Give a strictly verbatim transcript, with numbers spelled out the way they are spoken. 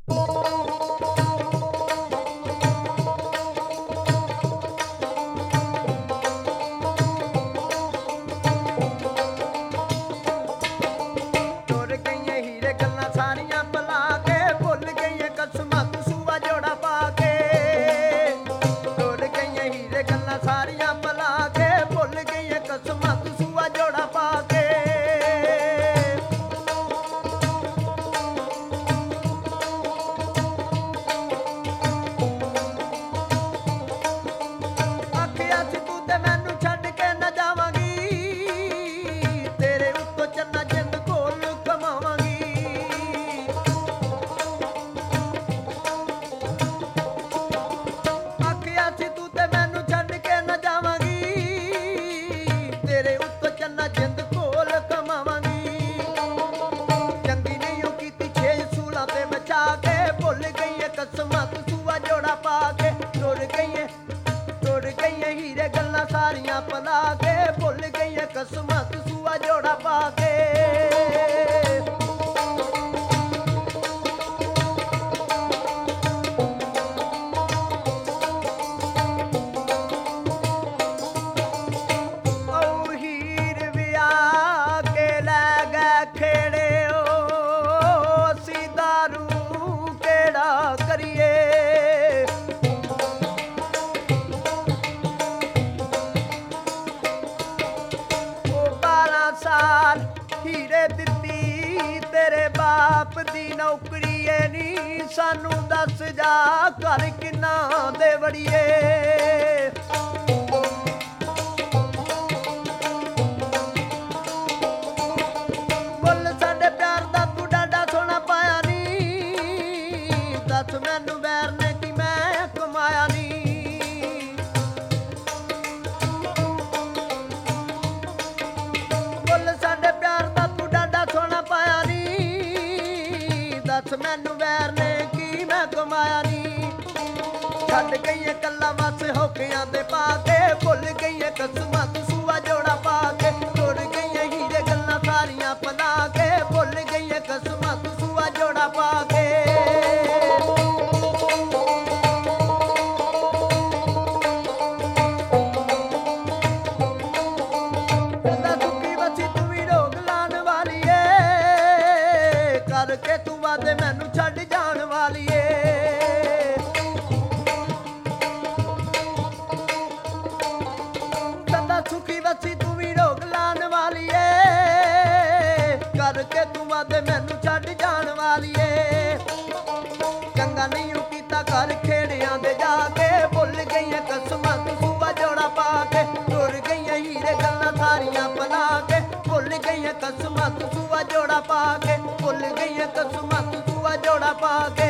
ਸਾਰੀਆਂ ਭੁਲਾ ਕੇ ਭੁੱਲ ਗਈਆਂ ਕਸਮਾਂ ਸੂਆ ਜੋੜਾ ਪਾ ਕੇ। ਉਹ ਹੀਰ ਵਿਆਹ ਕੇ ਲੈ ਗਏ ਖੇੜਿਓ, ਅਸੀਂ ਦਾਰੂ ਕਿਹੜਾ ਕਰੀਏ। ਸਾਲ ਹੀਰੇ ਦਿੱਤੀ ਤੇਰੇ ਬਾਪ ਦੀ ਨੌਕਰੀ ਏ ਨੀ, ਸਾਨੂੰ ਦੱਸ ਜਾ ਘਰ ਕਿੰਨਾ ਦੇ ਵੜੀਏ। ਮੁੱਲ ਸਾਡੇ ਪਿਆਰ ਦਾ ਤੂੰ ਡਾਡਾ ਸੋਨਾ ਪਾਇਆ ਨੀ, ਦੱਸ ਮੈਨੂੰ ਵੈਰ ਨੇ ਕਿ ਮੈਂ ਕਮਾਇਆ ਨੀ। ਦੱਸ ਮੈਨੂੰ ਵੈਰ ਨੇ ਕੀ ਮੈਂ ਕਮਾਇਆ ਨੀ। ਛੱਡ ਗਈਏ ਕੱਲਾ ਵਸ ਹੋਕਿਆਂ ਦੇ ਪਾ ਕੇ, ਭੁੱਲ ਗਈਏ ਕਸਮਾਂ ਸੂਆ ਜੋੜਾ ਪਾ ਕੇ। ਟੁਰ ਗਈਆਂ ਹੀਰੇ ਗੱਲਾਂ ਸਾਰੀਆਂ ਭੁਲਾ ਕੇ, ਭੁੱਲ ਗਈਏ ਕਸਮਾਂ ਸੂਆ ਜੋੜਾ ਪਾ ਕੇ। ਕਰਕੇ ਤੂੰ ਵਾਦੇ ਮੈਨੂੰ ਛੱਡ ਜਾਣ ਵਾਲੀਏ। ਸਦਾ ਸੁਖੀ ਵਸੀ ਤੂੰ ਵੀ ਰੋਗ ਲਾਣ ਵਾਲੀਏ, ਕਰਕੇ ਤੂੰ ਵਾਦੇ ਮੈਨੂੰ ਛੱਡ ਜਾਣ ਵਾਲੀਏ। ਚੰਗਾ ਨਹੀਂ ਕੀਤਾ ਘਰ ਖੇੜਿਆਂ ਦੇ ਜਾ ਕੇ, ਭੁੱਲ ਗਈਆਂ ਕਸਮਾਂ ਸੂਆ ਜੋੜਾ ਪਾ ਕੇ। ਟੁਰ ਗਈਆਂ ਹੀਰੇ ਗੱਲਾਂ ਸਾਰੀਆਂ ਭੁਲਾ ਕੇ, ਭੁੱਲ ਗਈਆਂ ਕਸਮਾਂ ਸੂਆ ਜੋੜਾ ਪਾ ਕੇ। ਭੁੱਲ ਗਈਆਂ ਕਸਮਾਂ ਸੂਆ ਜੋੜਾ ਪਾ ਕੇ।